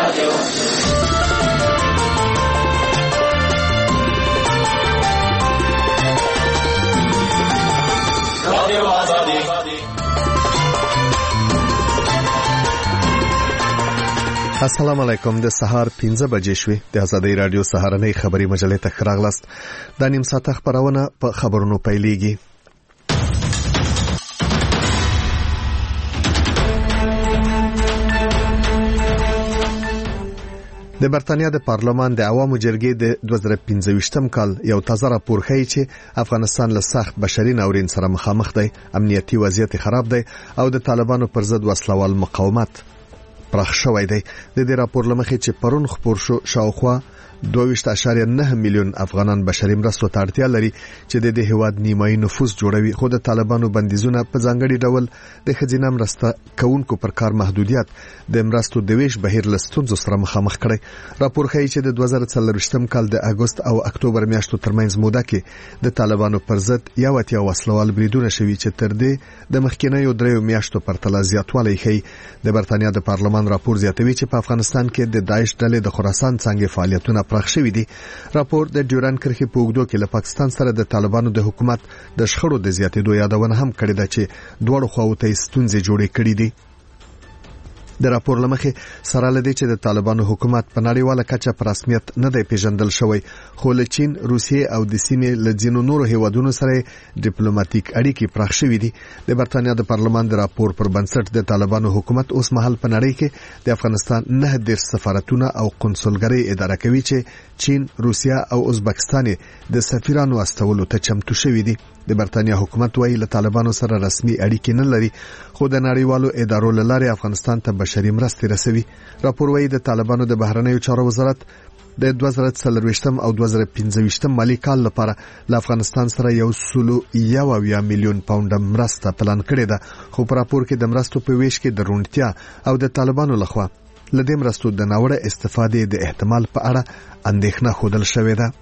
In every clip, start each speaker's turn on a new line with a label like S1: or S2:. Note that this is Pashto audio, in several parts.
S1: السلام علیکم. د سهار 15 بجې شوې. د آزادۍ رادیو سهارنۍ خبري مجلې ته راغلاست. د نیم ساعت خبرونه په خبرونو پیلېږي. د برتانیا د پارلمان د عوامو جرګې د 2015 کال یو تازه راپور ښیي چې افغانستان له سخت بشري ناورین سره مخامخ دی، امنیتي وضعیت خراب دی او د طالبانو پر ضد وسلوال مقاومت پراخ شوی دی. د دې راپور لمخې چې پرون خبر شو شاوخوا 22.9 میلیون افغانان بشري مرستو ته اړتیا لري چې د دې هیواد نیمایي نفوس جوړوي. خو د طالبانو بندیزونه په ځانګړي ډول د ښځینه مرسته کوونکو پر کار محدودیت د مرستو د ویش بهیر له ستونزو سره مخامخ کړي. راپور ښیي چې د 2024 کال د اګوست او اکتوبر میاشتو ترمنځ موده کې د طالبانو پر ضد 80 وسلوال بریدونه شوي چې تر دې د مخکینیو 3 میاشتو پرتله زیاتوالی ښیي. د برتانیا د پارلمان راپور زیاتوي چې په افغانستان کې د داعش ډلې د خراسان څنګه فعالیتونه پراخ شوي دي. راپور د ډیورن کرښې په اوږدو کې له پاکستان سره د طالبانو د حکومت د شخړو د زیاتېدو یادونه هم کړې ده چې دواړو خواو ته ستونزې جوړې کړې دي. د راپور لمخې سره لدی چې د طالبانو حکومت په نړیواله کچه په رسمیت نه دی پیژندل شوی، خو له چین، روسیې او د سیمې له ځینو نورو هیوادونو سره ډیپلوماټیک اړیکې پراخ شوې دي. د برتانیا د پارلمان د راپور پر بنسټ د طالبانو حکومت اوس مهال په نړۍ کې د افغانستان 9 سفارتونه او قنصلګرۍ اداره کوي چې چین، روسیا او ازبکستان د سفیرانو استولو ته چمتو شوي دي. د برتانیا حکومت وايي له طالبانو سره رسمي اړیکې نه لري، خو د نړیوالو ادارو له لارې افغانستان ته بشري مرستې رسوي. راپور وايي د طالبانو د بهرنیو چارو وزارت د 2024 او 2025 مالی کال لپاره له افغانستان سره 1.1 میلیون پاونډ مرسته پلان کړې ده، خو په راپور کې د مرستو په ویش کې د روڼتیا او د طالبانو لخوا له دې مرستو د ناوړه استفادې د احتمال په اړه اندېښنه ښودل شوې ده.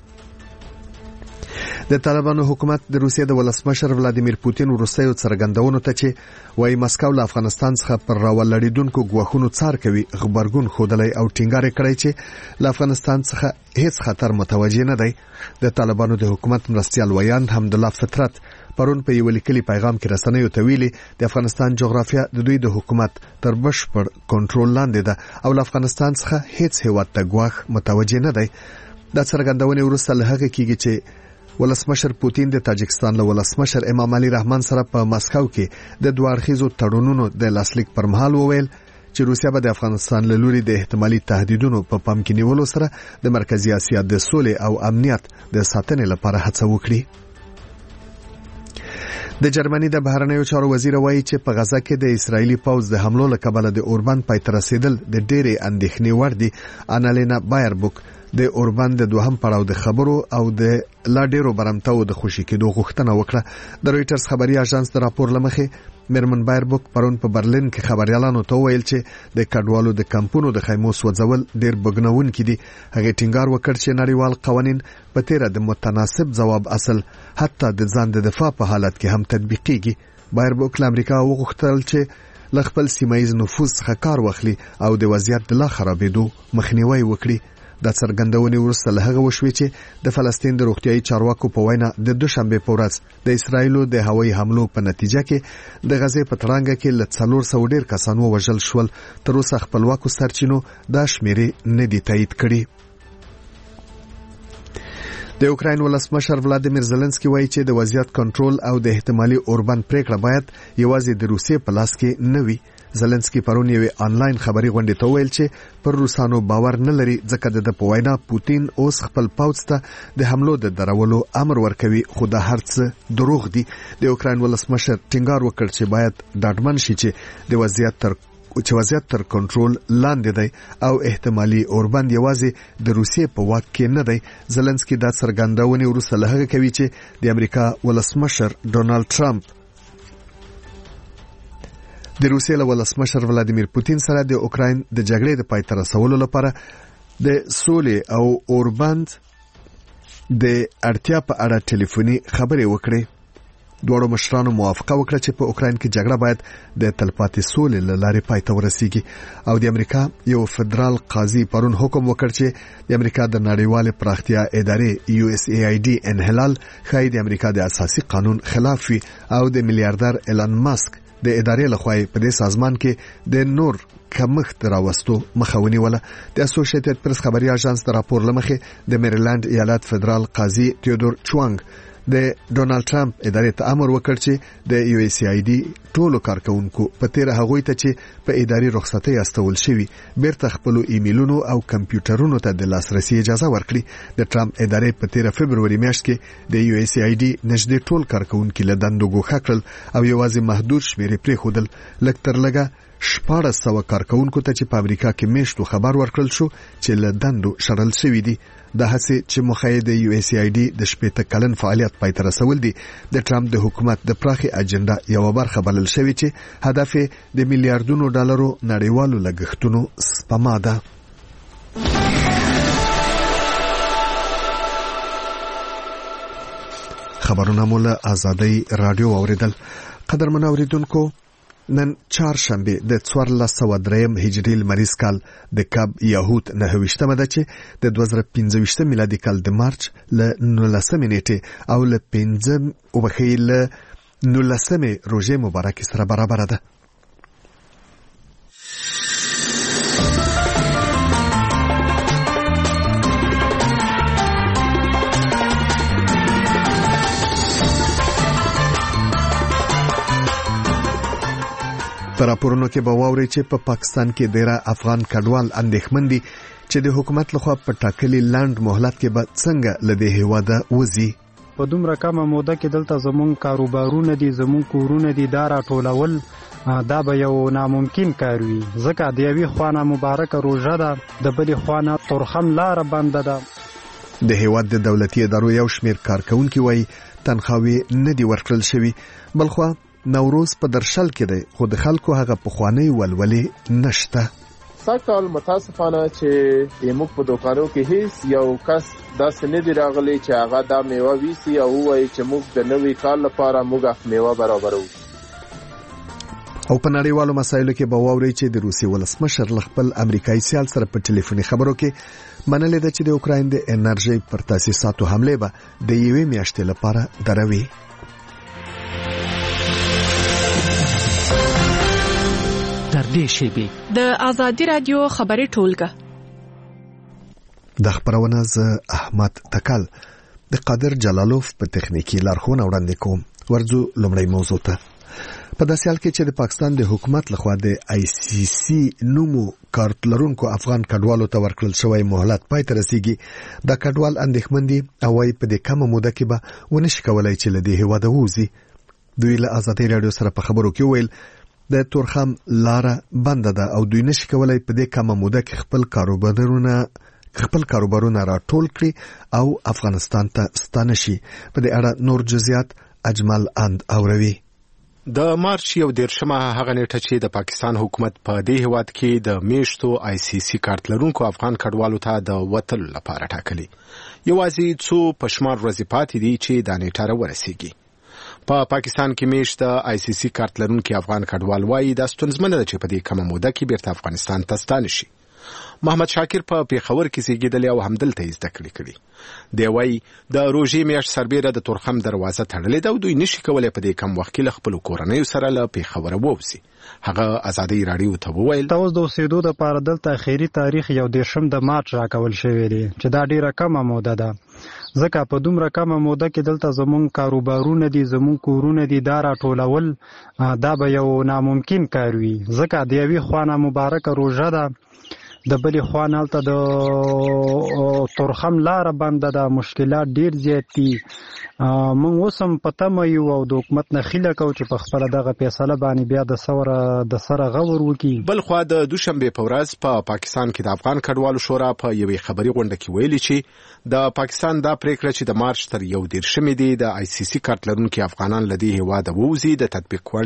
S1: د طالبانو حکومت د روسیې د ولسمشر ولادیمیر پوتین وروستیو څرګندونو ته چې وايي مسکو له افغانستان څخه پر راولړیدونکو ګواښونو څار کوي خبرګون ښودلی او ټینګار کړی چې له افغانستان څخه هیڅ خطر متوجه نه دی. د طالبانو د حکومت مرستیال ویاند حمدالله فطرت پرون په یو لیکلي پیغام کې رسنیو ته ویلي د افغانستان جغرافیه د دوی د حکومت تر بشپړ کنټرول لاندې ده او له افغانستان څخه هیڅ هیواد ته ګواښ متوجه نه دی. دا څرګندونې وروسته له هغه کېږي چې ولسمشر پوتین د تاجکستان له ولسمشر امام علي رحمان سره په مسکو کې د دوه اړخیزو تړونونو د لاسلیک پر مهال وویل چې روسیا به د افغانستان له لوري د احتمالي تهدیدونو په پام کې نیولو سره د مرکزی اسیا د سولې او امنیت د ساتنې لپاره هڅه وکړي. د جرمني د بهرنیو چارو وزیر وایي چې په غزه کې د اسرایلی پوځ د حملو له کبله د اوربان پای ته رسیدل د ډېرې اندېښنې وړ دي. انالینا بایربوک د اوربان د دوهم پړاو د خبرو او د لا ډیرو برمتاو د خوشي کېدو غوښتنه وکړه. د رويټرز خبري اژانس د راپور لمخې میرمن بایربوک پرون په برلین کې خبريالانو ته ویل چې د کډوالو د کمپونو د خیمو سوځول ډیر بګنونکي دي. هغه ټینګار وکړ چې نړیوال قوانین په تیره د متناسب ځواب اصل حتی د ځان د دفاع په حالت کې هم تطبیقيږي. بایربوک له امریکا وغوښتل چې ل خپل سیمایي نفوذ څخه کار واخلي او د وضعیت د لا خرابېدو مخنیوي وکړي. د څرګندونې وروسته له هغه وشوي چې د فلسطین د روغتيایي چارواکو په وینا د دوشنبه په ورځ د اسرایلو د هوایي حملو په نتیجه کې د غزې په تړانګه کې له 400 ډیر کسانو وژل شول. تر اوسه خپلواکو سرچینو دا شمیرې نه دي تایید کړي. د اوکراین ولسمشر ولادیمیر زيلنسکي وایي چې د وضعیت کنټرول او د احتمالي اوربان پریکړه باید یوازې د روسیې په لاس کې نه وي. زيلنسکي پرون یو آنلاین خبري غونډه ته ویل چې پر روسانو باور نه لري ځکه د په وینا پوتین اوس خپل پوځ ته د حملو د درولو امر ورکوي، خو دا هرڅ دروغ دي. د اوکراین ولسمشر ټینګار وکړ چې باید ډاډمن شي چې د وضعیت تر کنټرول لاندې دی او احتمالي اوربند یوازې د روسیې په واک کې نه دی. زيلنسکي دا څرګندونه وروسته له هغه کوي چې د امریکا ولسمشر ډونالد ټرمپ د روسیې له ولسمشر ولادیمیر پوتین سره د اوکراین د جګړې د پای ته رسولو لپاره د سولې او اوربند د اړتیا په اړه ټلیفوني خبرې وکړې. دوړو مشرانو موافقه وکړه چې په اوکراین کې جګړه باید د تلپاتې سولې له لارې پای ته ورسیږي او د امریکا یو فدرال قاضي پرون حکم وکړ چې د امریکا د نړیوال پراختیا ادارې USAID انحلال ښایي د امریکا د اساسي قانون خلاف وي او د میلیارډر ایلان ماسک د ادارې لخوا په دې سازمان کې د نور کمښت راوستو مخاوني ولا د اسوسییټډ پریس خبري اژانس د راپور لمخې د میریلند ایالت فدرال قاضي تیودور چوانګ د ډونالد ټرمپ ادارې ته امر وکړ چې د USAID ټولو کارکونکو په تیر هغه ته چې په اداري رخصتۍ استول شوی بیرته خپل ایمیلونو او کمپیوټرونو ته د لاسرسي اجازه ورکړي د ټرمپ ادارې په تیر فبرवरी میاشت کې د USAID نږدې ټول کارکونکو له دندو ګوښه کړل او یوازې محدود شمیر پرې خودل لکتر لګه 1400 کارکونکو ته چې په امریکا کې میشتو خبر ورکړل شو چې له دندو شړل شوی دي د هڅې چې مخه د USAID د شپږ کلن فعالیت پای ته رسول دي د ټرمپ د حکومت د پراخي اجنډا یو برخه بلل شوی چې هدف د میلیارډونو ډالرو نړیوالو لګښتونو سپما ده. خبرونه مولا آزادی رادیو اوریدل. قدرمن اوریدونکو نن چهارشنبه د 1403 هجری لمریز کال د کب یهود 9مه ده چې د 2015 میلادي کال د مارچ ل 19 نیټه او ل 5 وبخیل 19 روزه مبارک سره برابر ده. پر راپورونو کې به واوري چې په پاکستان کې ډیره افغان کډوال اندېښمن دي چې د حکومت لخوا په ټاکلي لاند مهلت کې به څنګه لدې هیواده وځي.
S2: په دومره کمه موده کې دلته زمون کاروبارونه دي زمون کورونه دي دا راټولول دا به یو ناممکن کار وي ځکه د یوې خوانه مبارکه روژه ده د بلې خوانه ترخم لار بنده ده.
S1: د هیواد د دولتي ادارو یو شمیر کارکونکي وایي تنخواوي نه دی ورکړل شوی بلخو نوروز په درشل کې دی خو د خلکو هغه پخوانی ولولې نشته.
S3: ساکال متاسفانه چې موږ په دوکانو کې هیڅ یو کس داسې نه دی راغلی چې هغه دا میوه ویسي او وایي چې موږ د نوي کال لپاره موږ میوه برابرو.
S1: او په نړیوالو مسایلو کې به واوري چې د روسي ولسمشر خپل امریکایي سیال سره په ټلیفوني خبرو کې منلې ده چې د اوکراین د انرژي پر تاسیساتو حمله به د یوې میاشتې لپاره دروي.
S4: د آزادی رادیو خبري ټولګه
S1: د خبرونه ز احمد تکل د قادر جلالوف په تخنیکی لارښوونه وړاندې کوم. ورځو لومړی موضوع ته په داسې حال کې چې د پاکستان د حکومت لخوا د ICC نومو کارت لرونکو افغان کډوالو ته ورکړل شوی مهلت پای ته رسیږي د کډوال اندېښمن دي او وايي په دې کمه موده کې به ونشي کولای چې لدې هیواده ووځي. دوی له آزادی رادیو سره په خبرو کې ویل د تورخم لار بنده ده او دوی نشي کولای په دې کمه موده کې خپل کاروبارونه راټول کړي او افغانستان ته ستانه شي. په دې اړه نور جزئیات اجمل اند اوروي.
S5: د مارچ 11 هغه نیټه چې د پاکستان حکومت په دې هواد کې د میشتو ICC کارت لرونکو افغان کډوالو ته د وتل لپاره ټاکلي. یوازې څو پښمار ورځې پاتې دي چې د نیټه ورسیږي. په پاکستان کې میشت ICC کارت لرونکو افغان کډوال وایي د ستونزمنه ده چې په دې کمه موده کې بیرته افغانستان ته ستانه شي. محمد شاکر په پیښور کې زیږیدلی او همدلته زده کړې کړې. دی وایي د روژې میاشت سربیره د تورخم دروازه تړلې ده او دوی نشي کولای په دې کم وخت کې له خپلو کورنیو سره له پیښوره ووځي. هغه آزادی رادیو ته وویل
S2: تاسو د اوسېدو لپاره دلته اخیری تاریخ 1 د مارچ راکول شوی دی چې دا ډیره کمه موده ده ځکه په دومره کمه موده کې دلته زمون کاروبارونه دي زمون کورونه دي دا راټولول دا به یو ناممکن کار وي ځکه د یوې خوانه مبارکه روژه ده د بلې خوانه هلته د تورخم لاره بنده ده مشکلات ډیر زیات دي. موږ اوس هم په تمه یو او د حکومت نه هیله کوو چې په خپله دغه فیصله باندې بیا د سره غور وکړي.
S5: بل خوا د دوشنبې په ورځ په پاکستان کې د افغان کډوالو شورا په یوې خبري غونډه کې ویلي چې د پاکستان دا پریکړه چې د مارچ تر 11 دی د ICC کارت لرونکو افغانان لدی هیواده ووزي د تطبیق وړ نه ده.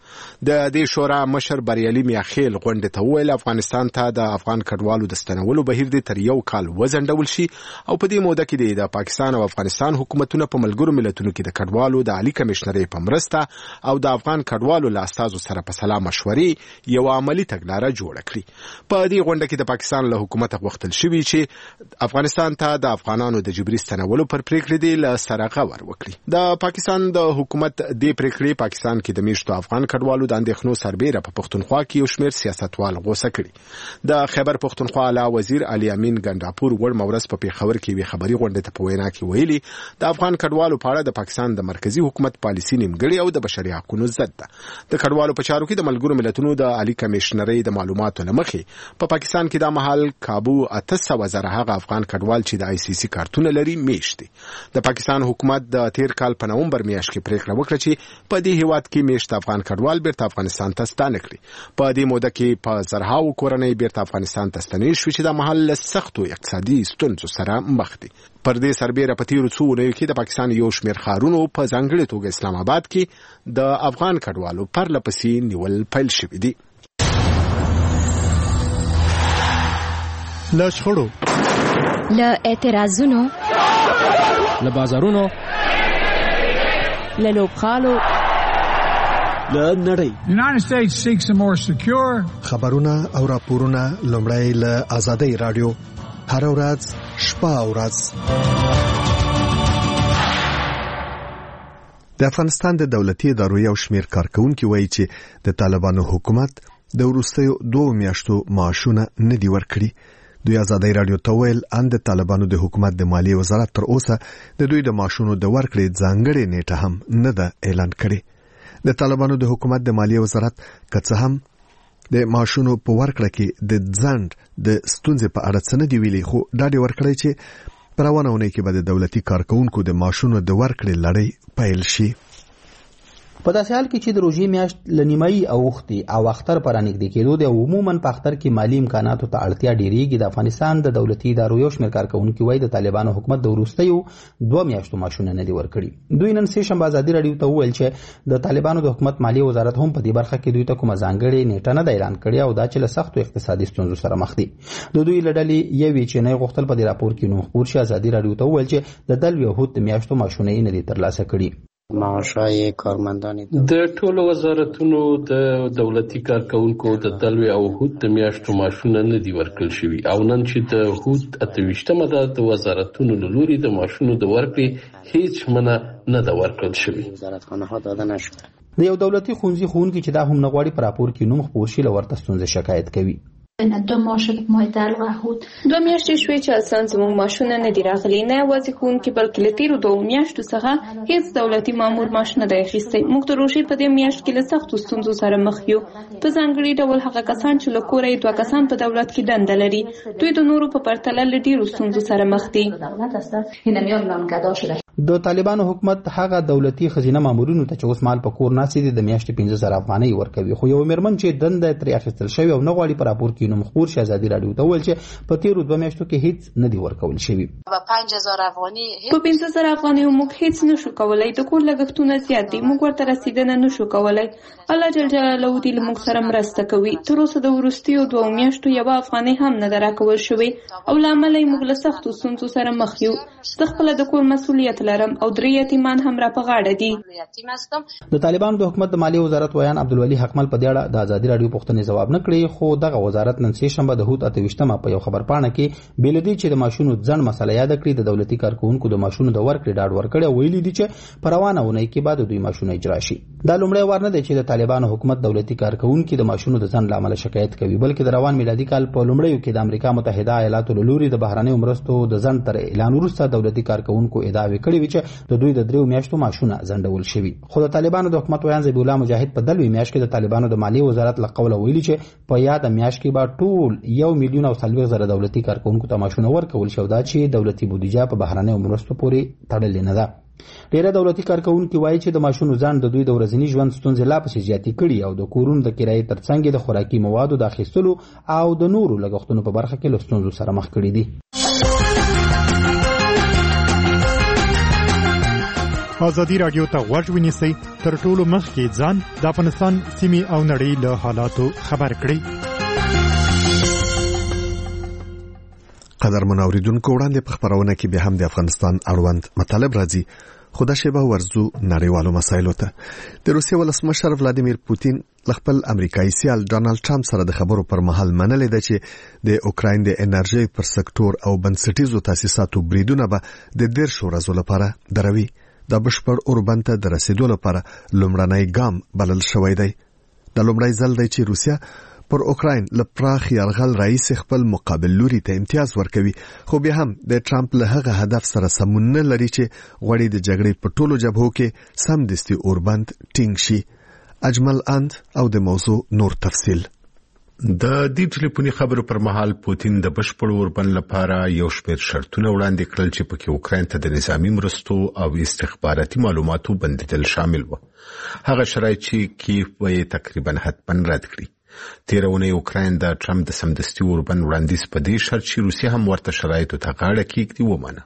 S5: د دې شورا مشر بریالي میاخیل غونډه ته ویل افغانستان ته د افغان کډوالو د ستنولو بهیر د تر یو کال وزندول شي او په دې موده کې د پاکستان او افغانستان حکومتونو په ملګرو ملتونو کې د کډوالو د عالی کمشنرۍ په مرسته او د افغان کډوالو له استازو سره په سلا مشورې یو عملی تګلاره جوړه کړي. په دې غونډه کې د پاکستان له حکومت غوښتل شوی چې افغانستان ته د افغانانو د جبري ستنولو پر پریکړې دی له سره غور وکړي. د پاکستان د حکومت د پریکړې پاکستان کې د میشتو افغان کډوالو د اندېښنو سربېره په پښتونخوا کې یو شمېر سیاستوال غوسه کړي. د خیبر پښتونخوا اعلی وزیر علي امین ګنداپور ور مورس په پیښور کې وی خبري غونډه ته په وینا کې ویلي د افغان کډوالو په اړه د پاکستان د مرکزی حکومت پالیسي نیمګړې او د بشري حقوقو ضد ده. د کډوالو په چارو کې د ملګرو ملتونو د عالی کمشنرۍ د معلوماتو لمخې په پاکستان کې د محل کابو 800 زره هغه افغان کډوال چې د آی سی سی کارتونه لري میشتي. د پاکستان حکومت د تیر کال په نومبر میاشت کې پریکړه وکړه چې په دې هیواد کې میشت افغان کډوال بیرته افغانستان ته ستانه کړي. په دې موده کې په زرهاو کورنۍ بیرته افغانستان ته ستنې شوې چې د محل سختو اقتصادي ستونزو سره مخ دي. پر دې سربېره په تیرو څو اونیو کې د پاکستان یو شمېر ښارونو په ځانګړې توګه اسلام آباد کې د افغان کډوالو پرلپسې نیول پیل شوي دي.
S6: له شخړو،
S7: له اعتراضونو،
S8: له بازارونو،
S4: له لوبغالو،
S8: له نړۍ.
S6: United States seeks a more secure
S1: خبرونه او راپورونه لومړی له آزادۍ رادیو هر ورځ شپه او ورځ. د افغانستان د دولتي ادارو یو شمېر کارکونکي وایي چې د طالبانو حکومت د وروستیو 2 میاشتو معاشونه نه دی ورکړي. دوی آزادۍ رادیو ته ویل ان د طالبانو د حکومت د مالیې وزارت تر اوسه د دوی د معاشونو د ورکړې ځانګړې نیټه هم نه ده اعلان کړې. د طالبانو د حکومت د مالیې وزارت که څه هم د معاشونو په ورکړه کې د ځنډ د ستونزې په اړه څه نه دی ویلي، خو ډاډ ورکړی چې په روانه اونۍ کې به د دولتي کارکونکو د معاشونو د ورکړې لړۍ پیل شي.
S9: په داسې حال کې چې د روژې میاشت له نیمایي اوښتې او اختر پر رانږدې کېدو د عموماً په اختر کې مالي امکاناتو ته اړتیا ډېرېږي. د افغانستان د دولتي ادارو یو شمېر کارکونکي وایي د طالبانو حکومت د وروستیو 2 میاشتو معاشونه نه دي ورکړي. دوی نن سه شنبه ازادي راډیو ته وویل چې د طالبانو د حکومت مالیې وزارت هم په دې برخه کې دوی ته کومه ځانګړې نیټه نه ده اعلان کړې او دا چې له سختو اقتصادي ستونزو سره مخ دي. د دوی له ډلې یوې چې نه غوښتل په دې راپور کې نوم خپور شي ازادي راډیو ته وویل چې د دلو یهود د میاشتو معاشونه یې نه دي ترلاسه کړي.
S10: معاشای کارمندان
S11: د ټولو وزارتونو د دولتي کارکونکو د دلوي او هوت د میاشتو معاشونه نه دي ورکړل شوي او نن چې د هوت 28مه ده د وزارتونو له لوري د معاشونو د ورکړې هیڅ منه نه ده ورکړل شوي.
S10: وزارتخانه ها داده نشده.
S9: د یو دولتي ښوونځي ښوونکي چې دا هم نه غواړي په راپور کې نوم خپور شي له ورته ستونزې شکایت کوي.
S12: 2 میاشتې شوې چې اصلا زموږ معاشونه نه دي راغلي، نه یوازې ښوونکي بلکې له تېرو 2 میاشتو څخه هیڅ دولتي مامور معاش نه دی اخیستی. موږ د روژې په دې میاشت کې له سختو ستونزو سره مخ یو. په ځانګړي ډول هغه کسان چې له کوره یې 2 کسان په دولت کې دنده لري دوی د نورو په پرتله له ډېرو ستونزو سره مخ دي.
S9: د طالبانو حکومت هغه دولتي خزینه مامورینو ته چې اوس مال په کور ناسي دي د میاشتې 15,000 افغانۍ ورکوي، خو یو میرمن چې دنده ترې اخیستل شوی او نه غواړي په راپور کې نوم خپور شي ازادي راډیو ته وویل چې په تیرو 2 میاشتو کې هیڅ نه دی ورکول شوی.
S12: په 5000 افغانۍ موږ هیڅ نشو کولای، د کور لګښتونه زیات دي، موږ ورته رسیدنه نشو کولای. الله جل جلاله دې موږ سره مرسته کوي. تر اوسه د وروستیو 2 میاشتو یو افغانۍ هم نه راکول شوی او لامل یې موږ له سختو ستونزو سره مخ یو. زه خپل د کور مسؤلیت لرم او درې یتیمان هم را په غاړه دي.
S9: د طالبانو د حکومت د مالیې وزارت ویان عبدالولي حقمل په دې اړه د ازادي راډیو پوښتنې ځواب نه کړی، خو دغه وزارت نن سه شنبه د هوت 28مه په یو خبرپاڼه کې بل دي چې د ماشونو ځن مسله یاد کړی د دولتي کارکونکو د ماشونو د ورکړې ډاډ ورکړی او ویلي دي چې په روانه اونۍ کې بعد دوی ماشونه اجرا شي. دا لومړی وار نه دی چې د طالبانو حکومت دولتي کارکونکو د ماشونو د ځن لامل شکایت کوي، بلکې د روان میلادي کال په لومړیو کې د امریکا متحده ایالاتو له لوري د بهرنیو مرستو د ځن تر اعلان وروسته دولتي کارکونکو ادعا وکړې و چې د دوی د 3 میاشتو معاشونه ځنډول شوي. خو د طالبانو د حکومت ویان ذبیح الله مجاهد په دلوي میاشت کې د طالبانو د مالیې وزارت له قوله ویلي چې په یاد میاشت کې به ټول 1,40,000 دولتي کارکونکو ته معاشونه ورکول شو، دا چې دولتي بودیجه په بهرنیو مرستو پورې تړلې نه ده. ډیره دولتي کارکونکو وایي چې د معاشونو ځان د دوی د ورځني ژوند ستونزې لا پسې زیاتې کړي او د کورونو د کرایې ترڅنګ د خوراکي موادو د اخیستلو او د نورو لګښتونو په برخه کې له ستونزو سره مخ کړي دي.
S6: ازادي راډیو ته غوږ ونیسئ
S7: تر ټولو مخکې ځان د افغانستان سیمې او نړۍ له حالاتو خبر کړي.
S1: قدرمن اوریدونکو وړاندې په خبرونه کې به هم د افغانستان اړوند مطالب راځي، خو دا شیبه ورزو نړیوالو مسایلو ته. د روسیې ولسمشر ولادیمیر پوتین خپل امریکایي سیال ډانلډ ټرمپ سره د خبرو پر مهال منلې ده چې د اوکراین د انرژي پر سکتور او بنسټیزو تاسیساتو بریدونه به د 10 ورځو لپاره دروي. د بشپړ اوربند ته د رسیدو لپاره لومړنی ګام بلل شوی دی. د لومړی ځل دی چې روسیا پر اوکراین له پراخ یرغل رئیس خپل مقابل لوري ته امتیاز ورکوي، خو بیا هم د ټرمپ له هغه هدف سره سمون نه لري چې غوړي د جګړې په ټولو جبهو کې سمدستي اوربند ټینګ شي. اجمل اند او د موضوع نور تفصیل.
S5: د دې ټلیفوني خبرو پر مهال پوتین د بشپړ اوربند لپاره یو شمېر شرطونه وړاندې کړل چې پکې اوکراین ته د نظامی مرستو او استخباراتي معلوماتو بندیدل شامل و. هغه شرایط چې کیف یې تقریبا حتما رد کړی. تیرونه اوکراین د ټرمپ د سمدستي اوربند وړاندیز په دې شرط چې روسیا هم ورته شرایطو ته غاړه کېږدي ومنه.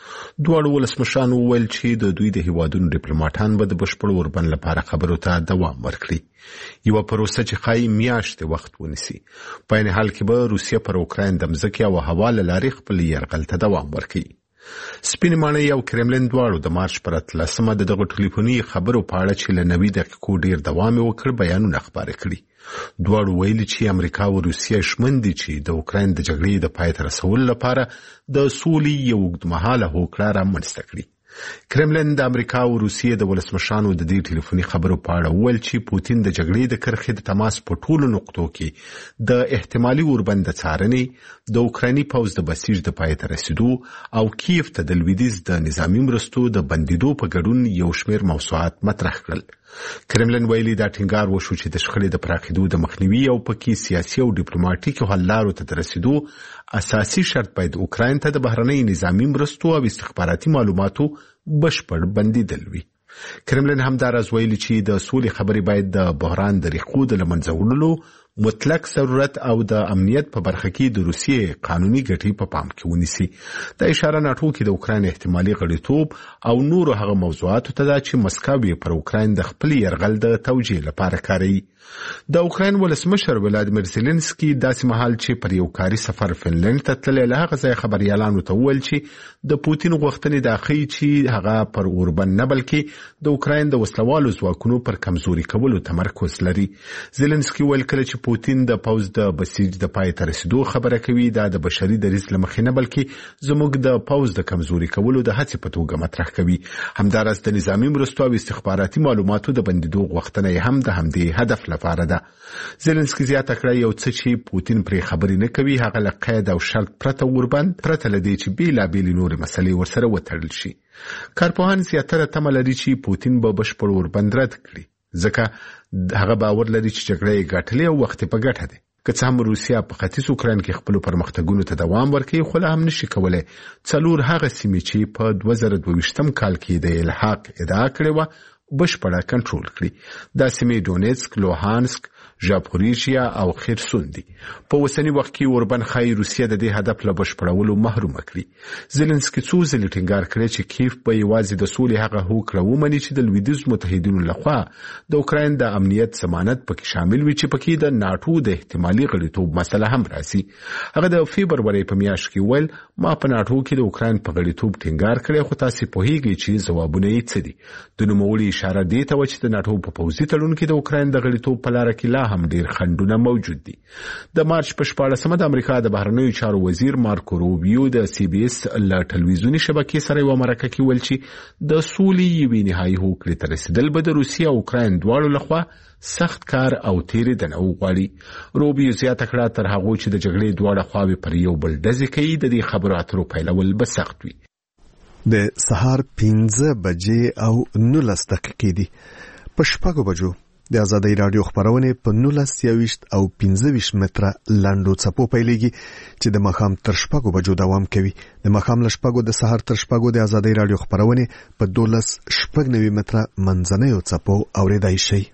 S5: دواړو ولسمشرانو وویل چې د دوی د هیوادونو ډیپلوماټان به د بشپړ اوربند لپاره خبرو ته دوام ورکړي، یو پروسه چې ښایي میاشتې وخت ونیسي. په عین حال کې به روسیا پر اوکراین د مځکې او هوا له لارې خپل یرغل ته دوام ورکړي. سپین ماڼۍ او کرملین دواړو د مارچ پر 13 د دغه ټلیفوني خبرو په اړه چې له 90 دقیقو ډیر دوام وکړ بیانونه خبرې کړي. دواړو ویلي چې امریکا او روسیا شمن دي چې د اوکراین د جګړې د پای ته رسولو لپاره د سولې یو اوږدمهاله هوکړه رامنځته کړي. کرملین د امریکا او روسیې د ولسمشرانو د دې ټلیفوني خبرو په اړه وویل چې پوتین د جګړې د کرښې د تماس په ټولو نقطو کې د احتمالي اوربند د څارنې، د اوکرایني پوځ د بسیج د پای ته رسیدو او کیف ته د لویدیځ د نظامی مرستو د بندیدو په ګډون یو شمېر موضوعات مطرح کړل. کرملین ویلي دا ټینګار وشو چې د شخړې د پراخېدو د مخنیوي او پکې سیاسي او ډیپلوماټیکو حل لارو ته رسیدو اساسي شرط باید اوکراین ته د بهرنۍ نظامی مرستو او استخباراتي معلوماتو بشپړ بندیدل وي. کرملین هم دا راز ویلي چې د سولې خبرې باید د بحران د ریښو د له منځه وړلو مطلق ضرورت او د امنیت په برخه کې د روسیې قانوني ګټې په پام کې ونیسي. د اشاره ناټو کې د اوکراین احتمالي غړیتوب او نورو هغه موضوعاتو ته ده چې مسکو یې پر اوکراین د خپل یرغل د توجیه لپاره کاروي. د اوکراین ولسمشر ولادیمیر زيلنسکي داسې مهال چې پر یو کاري سفر فنلند ته تللی له هغه ځای خبريالانو ته وویل چې د پوتین غوښتنې دا ښیي چې هغه پر اوربند نه بلکې د اوکراین د وسلوالو ځواکونو پر کمزوري کولو تمرکز لري. زيلنسکي ویل کله چې پوتین د پوځ د بسیج د پای ته رسیدو خبره کوي دا د بشري دریځ له مخې نه بلکې زموږ د پوځ د کمزوري کولو د هڅې په توګه مطرح کوي. همداراز د نظامی مرستو او استخباراتي معلوماتو د بندیدو غوښتنه هم د همدې هدف لپاره ده. زيلنسکي زیاته کړه یو څه چې پوتین پرې خبرې نه کوي هغه له قید او شرط پرته اوربند پرته لدی چې بیلابېلې نورې مسلې ورسره وتړل شي. کارپوهان زیاتره تمه لري چې پوتین به بشپړ اوربند رد کړي ځکه هغه باور لري چې جګړه یې ګټلې او وخت په ګټه ده. که څه هم روسیا په ختیځ اوکراین کې خپل پرمختګونو ته دوام ورکوي خو لا هم نشي کولای څلور هغه سیمې چې په 2022 کال کې د الحاق ادعا کړې و بشپړه کنټرول کړي. دا سیمې ډونیټسک، لوهانسک، ژاپوریژیا او خرسون دي. په اوسنی وخت کې اوربند خای روسیا د دې هدف له بشپړولو محروم کړي. زيلنسکي څو ځله ټینګار کړی چې کیف به یوازې د سولې هغه هوکړه ومني چې د لویدیځ متحدینو لخوا د اوکراین د امنیت ضمانت پکې شامل وي چې پکې د ناټو د احتمالي غړیتوب مسله هم راځي. هغه د فبروري په میاشت کې ویل ما په ناټو کې د اوکراین په غړیتوب ټینګار کړی خو تاسو پوهیږئ چې ځوابونه یې څه دي. د نوموړي اشاره دی ته چې د ناټو په پوځي تړون کې د اوکراین د غړیتوب په لار کې لا هم ډیر خنډونه موجود دي. د مارچ په 14مه د امریکا د بهرنیو چارو وزیر مارکو روبیو د سی بي اس له ټلویزیوني شبکې سره یو مرکه کې ویل چې د سولې یوې نهایي هوکړې ته رسیدل به د روسیا او اوکراین دواړو لخوا سخت کار او تیرېدنه وغواړي. روبیو زیاته کړه تر هغه چې د جګړې دواړه خواوې پر یو بل ډزې کوي د دې خبرو اترو پیلول به سخت وي.
S1: د سهار 15 بجې او 19 دقیقې دي. په شپږو بجو د آزادۍ رادیو خبرونه په 19 او 15 متره لاندو څپو پیلېږي چې د مخام تر شپږو بجو دوام کوي. د مخام ل شپږو د سهار تر شپږو د آزادۍ رادیو خبرونه په 12 متره منځنیو څپو اوریدای شي.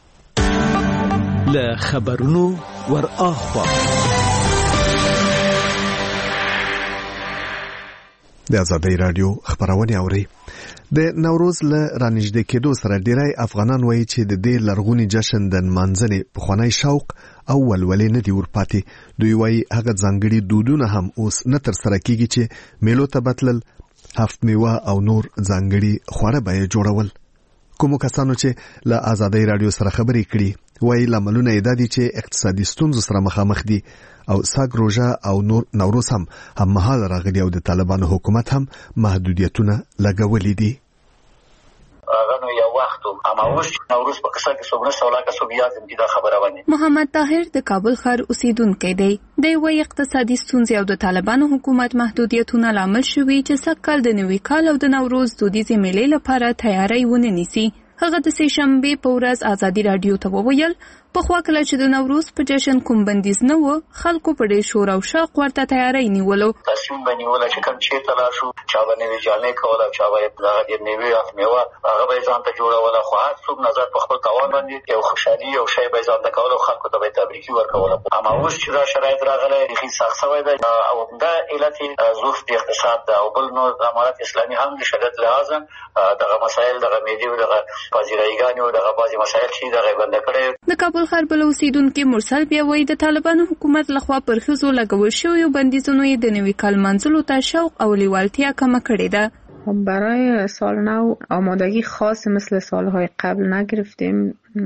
S8: له خبرونو ور اخوا
S1: د آزادۍ رادیو خبرونه اوري. د نوروز له رانږدې کېدو سره ډیری افغانان وایي چې د دې لرغونی جشن د منځنۍ پخوانی شوق او ولولې نه دی ورپاتې. دوی وایي هغه ځانګړي دودونه هم اوس نه تر سره کیږي چې میلو ته بتلل، هفت میوه او نور ځانګړي خواړه به جوړول. کومو کسانو چې له آزادۍ رادیو سره خبرې کړي وایي لاملونه یې دا دي چې اقتصادي ستونزو سره مخامخ دي او ساګ روژه او نور نوروز هم مهال راغلي او د طالبانو حکومت هم محدودیتونه لګولي دي.
S13: غنو یو وخت اما اوس نوروز په قصه کې څومره سوالات سوبیات دي دا خبره ونه.
S12: محمد طاهر د کابل ښار اوسیدونکی دی. د وی اقتصادي ستونزې او د طالبانو حکومت محدودیتونه لامل شوي چې سږکال د نوي کال او د نوروز دودیزې میلې لپاره تیاری ونه نیسي. هغه د سې شنبې په ورځ آزادي رادیو ته وویل پخوا کله چې د نوروز په جشن کوم بندیز نه و، خلکو په ډېر شور او شوق ورته تیاری نیولو.
S13: تصمیم بنیول چې کوم چیرته لا شو چا باندې ویجانې کوله، چا باندې هغه د نیوي اف میوه هغه به ځان ته جوړوله، خو هر څوک نظر په خپل توان باندې یو خوشحالي او شی به ځان ته کوله، خلکو ته به تبریکي ورکوله. اما اوس چې دا شرایط راغلی ریخي سخت شوی دی او دا علت ضعف د اقتصاد ده او بل نور امارات اسلامي هم د شدت لحاظ دغه مسایل دغه میډي او دغه پازیرایګانې او دغه بعضې مسایل چې دغه بند کړی.
S12: د کابل ښار بل اوسیدونکي مرسل بیا وایي د طالبانو حکومت لخوا پر ښځو لګول شویو بندیزونو یې د نوي کال منځلو ته شوق او لیوالتیا کمه کړې ده.
S14: برای سال نو آمادگی خاص مثل سالهای قبل نگرفتیم.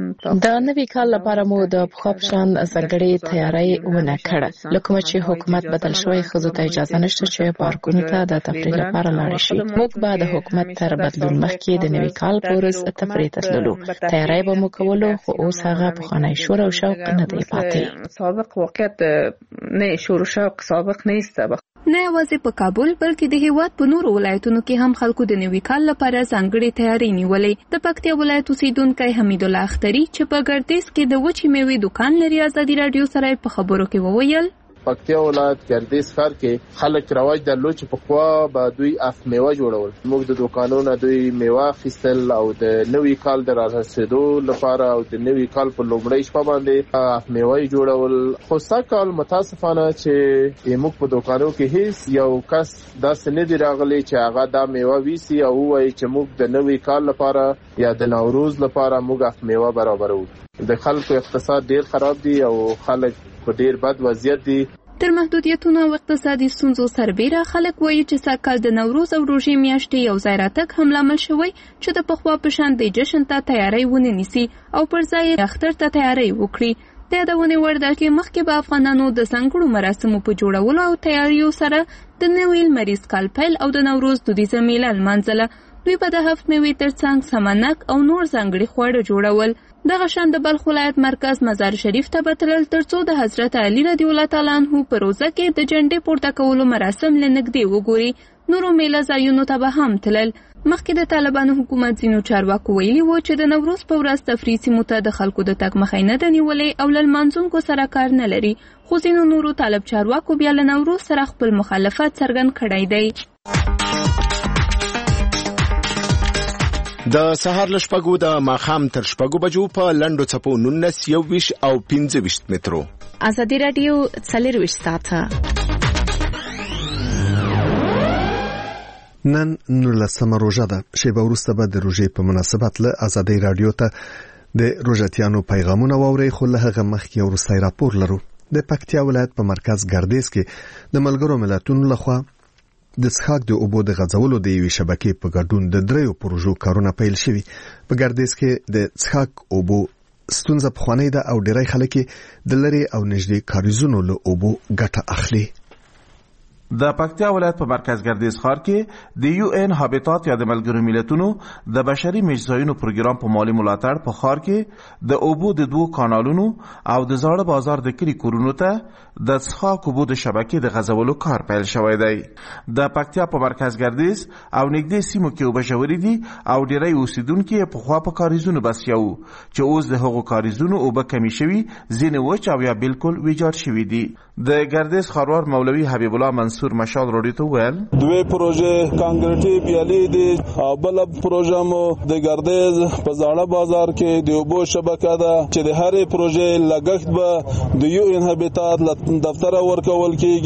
S15: د نوي کال لپاره مو د پخوا په شان ځانګړې تیاری ونه کړه. له کومه چې حکومت بدل شوی ښځو ته اجازه نشته چې پارکونو ته د تفریح لپاره لاړې شي. موږ به د حکومت تر بدلون مخکې د نوي کال په ورځ تفریح ته تللو. تیاری به مو کولو، خو اوس هغه پخوانی شور او شوق نه دی پاتې.
S14: سابق واقعیت نه شور او شوق سابق نیست.
S12: نه یوازې په کابل بلکې د هیواد په نورو ولایتونو کې هم خلکو د نوي کال لپاره ځانګړې تیاری نیولې. د پکتیا ولایت اوسیدونکی حمید الله اختري چې په ګردیز کې د وچې میوې دکان لري آزادي رادیو سره په خبرو کې وویل
S3: پکتیا ولایت ګردیز ښار کې خلک رواج درلود چې پخوا به دوی اف میوه جوړول. موږ د دوکانونو دوی میوه اخیستل او د نوي کال د رارسېدو لپاره او د نوي کال په لومړۍ شپه باندې اف میوه جوړول. خو سږکال متاسفانه چې موږ په دوکانو کې هیڅ یو کس داسې نه دی راغلی چې هغه دا میوه ویسي او وایي چې موږ د نوي کال لپاره یا د نوروز لپاره موږ اف میوه برابرو. د خلکو اقتصاد ډیر خراب دی او خلک په ډیر بد وضعیت دي.
S12: تر محدودیتونو او اقتصادي ستونزو سربیره خلک وایي چې سږکال د نوروز او روژې میاشتې یو ځای راتګ هم لامل شوی چې د پخوا په شان د جشن ته تیاری ونه نیسي او پر ځای اختر ته تیاری وکړي. د یادونې وړ ده چې مخکې به افغانانو د ځانګړو مراسمو په جوړولو او تیاریو سره د نوي لمریز کال پیل او د نوروز دودیزه میله لمانځله. دوی به د هفت میوې ترڅنګ سمنک او نور ځانګړي خواړه جوړول. دغه شان د بلخ ولایت مرکز مزار شریف ته به تلل ترڅو د حضرت علي رضی الله تعالی عنه په روزه کې د جنډې پورته کولو مراسم له نږدې وګوري. نورو میله ځایونو ته به هم تلل. مخکې د طالبانو حکومت ځینو چارواکو ویلي و چې د نوروز په ورځ تفریح سیمو ته د خلکو د تګ مخې نه ده نیولې او له لمانځونکو سره کار نه لري. خو ځینو نورو طالب چارواکو بیا له نوروز سره خپل مخالفت څرګند کړی دی.
S5: د سهار له شپږو د ماښام تر شپږو بجو په لنډو څپو 19 21 او 25 مترو.
S4: آزادي رادیو 24 ساعته
S1: نن 19 روژه ده. شیبه وروسته به د روژې په مناسبت له آزادۍ رادیو ته د روژتیانو پیغامونه واورئ. خو له هغه مخکې یو وروستی راپور لرو. د پکتیا ولایت په مرکز ګردیز کې د ملګرو ملتونو لخوا د څښاک د اوبو د غځولو د یوې شبکې په ګډون د 3 پروژو کارونه پیل شوي. په ګردیز کې د څښاک اوبو ستونزه پخوانۍ ده او ډیری خلک د لرې او نږدې کاریزونو له اوبو ګټه اخلي.
S16: د پکتیا ولایت په مرکز ګردیز ښار کې د یو ان هابیټات یا د ملګرو ملتونو د بشري مجزایونو پروګرام په مالی ملاتړ په ښار کې د اوبو د 2 کانالونو او د زاړه بازار د کلی کورونو ته د څښاک اوبو د شبکې د غځولو کار پیل شوی دی. د پکتیا په مرکز ګردیز او نږدې سیمو کې اوبه ژورې دي او ډیری اوسیدونکي په خوا په کاریزونو بسیا وو چې اوس د هغو کاریزونو اوبه کمی شوي، ځینې وچ او یا بالکل ویجاړ شوي دي. د ګردیز ښاروال مولوي حبیب الله منصور مشال روډي ته ویل
S17: دوی پروژې کانکریټي بیالي دي او بل پروژه مو د ګردیز په زاړه بازار کې د اوبو شبکه ده چې د هرې پروژې لګښت به د یو ان هابیټات دفتر ورکول کیږي.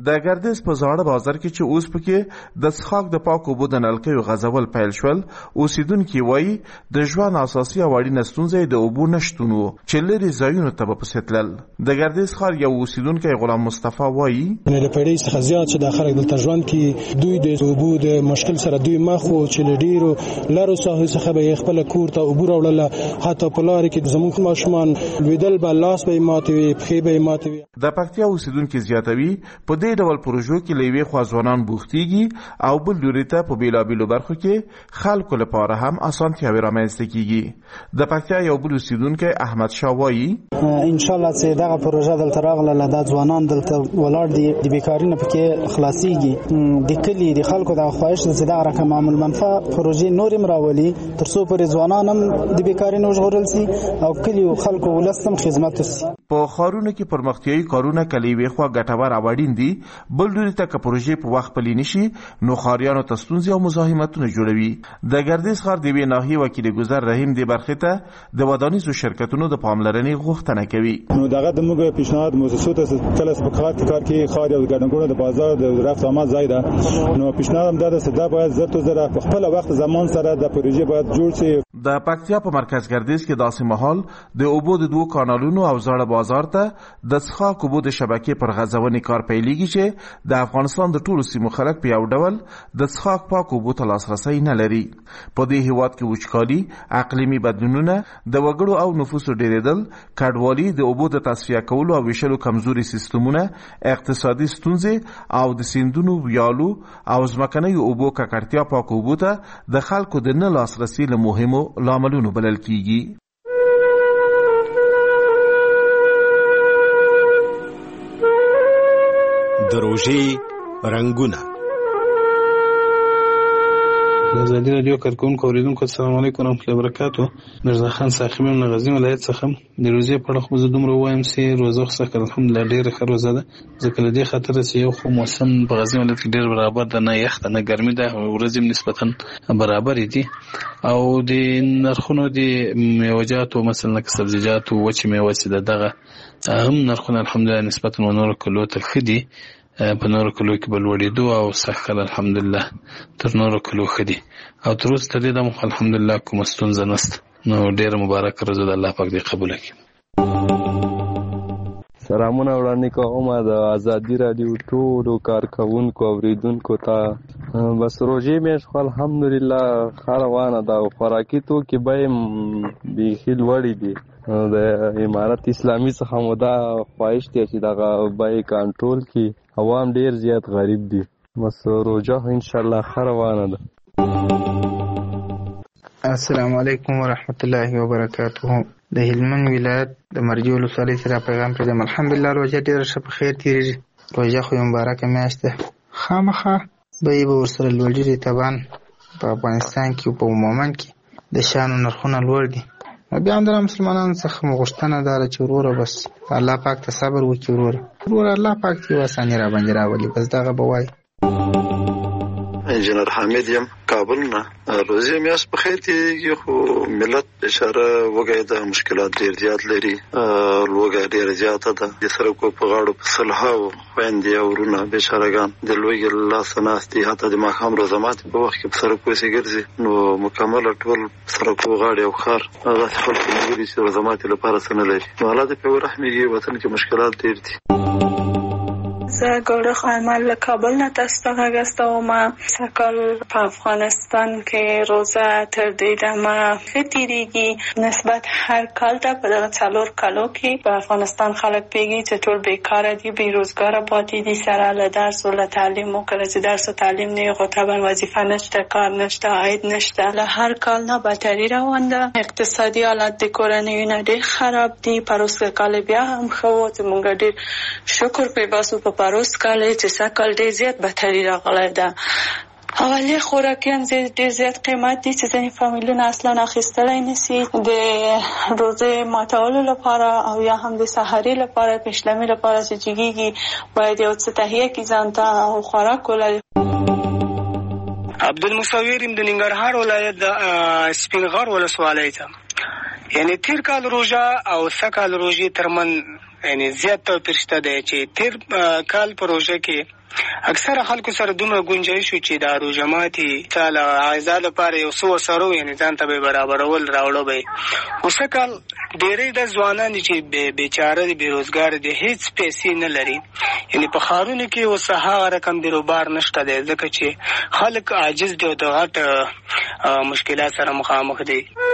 S16: د ګردیز په زاړه بازار کې چې اوس پکې د څښاک د پاکو اوبو د نلکیو غځول پیل شول، اوسیدونکي وایي د ژوند اساسي او اړینه ستونزه د اوبو نشتون و چې لرې ځایونو ته به پسې تلل. د ګردیز ښار یو اوسیدونکی غلام مصطفی وایي
S18: د پیړۍ څخه زیات چې د خلک دلته ژوند کوي، دوی د اوبو د مشکل سره دوی مخ وو چې له ډېرو لرو ساحو څخه به یې خپله کور ته اوبه راوړله، حتی په لارې کې زموږ ماشومان لوېدل به لاس به یې ماتې وي، پښې به یې ماتې وي.
S16: د پکتیا اوسیدونکي زیاتوي په دې ډول پروژو کې له یوې خوا ځوانان بوختېږي او بل لوري ته په بېلابېلو برخو کې خلکو لپاره هم اسانتیاوې رامنځته کېږي. د پکتیا یو بل اوسیدونکی احمد شاه وایي
S19: انشاءالله چې دغه پروژه دلته راغله، دا ځوانان دلته ولاړ دي، د بیکاري نه پکې خلاصېږي. د کلي د خلکو دغه خواهش ده چې دغه رقم عامل منفعه پروژې نورې هم راولي تر څو پورې ځوانان هم د بیکاري نه وژغورل سي او کلي خلکو ولس هم خدمت وسي.
S16: په ښارونو کې پرمختیایي کارونه که له یوې خوا ګټور او اړین دي، بل لوري ته که پروژې په وخت پلي نشي نو ښاریانو ته ستونزې او مزاحمتونه جوړوي. د ګردیز ښار د یوې ناحیې وکیل ګذر رحیم دې برخې ته د ودانیزو شرکتونو د پاملرنې غوښتنه کوي.
S20: نو دغه د موږ پیشنهاد موسسو ته کله په کار کې ښار او ګڼګوڼه د بازار د رفت آمد ځای ده، نو پیشنهاد هم دا ده چې دا باید زر تو زر په خپل وخت زمان سره د پروژې باید جوړ شي.
S16: د پکتیا په مرکز ګردیز کې داسې مهال د اوبو د دوو کانالونو او زاړه بازار ته د څښاک اوبو د شبکې پر غځونې کار پیلېږي چې د افغانستان د ټولو سیمو خلک په یو ډول د څښاک پاک اوبو ته لاسرسی نه لري. په دې هیواد کې وچکالي، اقلیمي بدلونونه، د وګړو او نفوسو ډېرېدل، کډوالي، د اوبو د تصفیه کولو او ویشلو کمزوري سیستمونه، اقتصادي ستونزې او د سیندونو، ویالو او ځمکنیو اوبو ککړتیا پاک اوبو ته د خلکو د نه لاسرسي له مهمو لاملونو بلل کیږي.
S5: د روژې رنګونه.
S21: د ازادي راډیو کارکونکو اوریدونکو السلام علیکم ورحمۃ اللہ وبرکاتہ. مرزا خان ساخیم له غزنی ولایت څخه د روزې په اړه خو زه دومره وایم چې روزه خو څخه الحمدلله ډېره ښه روزه ده، ځکه له دې خاطر چې یو خو موسم په غزنی ولایت کې ډېر برابر ده، نه یخ ده نه ګرمي ده، ورځې نسبتا برابر دي او د نرخونو د میوجاتو مثلا لکه سبزیجاتو وچې میوه چې ده دغه هم نرخونه الحمدلله نسبتا و نورو کلو ته ښه دي، په نورو کلو کې به لوړېدو او سږکال الحمدلله تر نورو کلو ښه دي او تر اوسه تر دې دمه الحمدلله کومه ستونزه نشته. نو ډېره مبارکه ورځ ده، الله پاک دې قبوله کړي.
S22: سلامونه وړاندې کوم د ازادي راډیو ټولو کارکوونکو اوریدونکو ته. بس روژې میاشت خو الحمدلله ښه روانه ده او خوراکي توکي بیې بیخي لوړې دي. د امارت اسلامي څخه مو دا خواهش دی چې دغه بیې کنټرول کړي، عوام ډېر زیات غریب دي. بس روژه انشاءالله ښه روانه ده.
S23: السلام علیکم ورحمت الله وبرکاته. د هلمند ولایت د مرجو ولسوالۍ سره پیغام پرېږدم. الحمدلله روژه ډېره ښه په خیر تېرېږي. روژه خو یو مبارکه میاشت ده، خامخا بیې به ورسره لوړېږي. طبعا په افغانستان کې په عموما کې د شیانو نرخونه لوړ دي. بیا هم د مسلمانانو څخه مو غوښتنه دا ده چې وروره بس الله پاک ته صبر وکړي، وروره الله پاک دې یو اساني راباندې راولي. بس دغه به وایي.
S24: انجینر حامد یم کابل نه. روزي میاشت په خیر تېرېږي خو ملت بېچاره وږی ده، مشکلات ډېر زیات لري، لوږه ډېره زیاته ده. د سړکو په غاړو په سلهاوو خویندې او ورونه بېچارهګان د لوږې له لاسه ناست دي، حتی د ماښام روژه ماتې په وخت کې په سړکو پسې ګرځي. نو مکمله ټول سړکو غاړې او ښار هغسې خلکو ملګري چې روژه ماتې لپاره څه نه لري. نو الله دې پرې ورحمېږي. وطن کې مشکلات ډېر دي.
S25: زه ګوره خایمال له کابل نه تاسو ته غږ استوم. سږکال په افغانستان کې روزه تر دې دمه ښه تېرېږي نسبت هر کال ته. په دغه 4 کالو کې په افغانستان خلک پوهېږي چې ټول بیکاره دي، بېروزګاره پاتې دي، سره له درس او له تعلیم. کله چې درس او تعلیم نه وي خو طبعا وظیفه نشته، کار نشته، عاید نشته. له هر کال نه بدتري روان ده. اقتصادي حالت د کورنیو نه ډېر خراب دي. پروسږ کال بیا هم ښه و چې موږ ډېر شکر پرې باسو په پروس کال چې سږکال ډېر زیات بدتري راغلی ده. اولی خوراکیان ډېر زیات قیمت دي چې ځینې فامیلونه اصلا اخیستلی نشي. د روزې ماتولو لپاره او یا هم د سحري لپاره، پیشلمي لپاره چې جګېږي باید یو څه تهیه کړي ځان ته او خوراک ولري.
S26: عبدالمصور یم د ننګرهار ولایت د سپین غر ولسوالۍ ته. یعنی تیر کال روژه او سږکال روژې ترمن یعنی زیات توپیر شته دی چې تیر کال پروژه کې اکثره خلکو سره دومره گنجایش شو چې د روژه ماتي سال عایزه لپاره یو څو سرو یعنی ځان ته به برابرول راوړو به اوسه کال ډېرې د ځوانان چې بیچاره دي بیروزګار دي هیڅ پیسې نه لري یعنی په خارونو کې اوس هغه رقم بیروبار نشته دی ځکه چې خلک عاجز دي او د غټ مشکلات سره مخامخ دي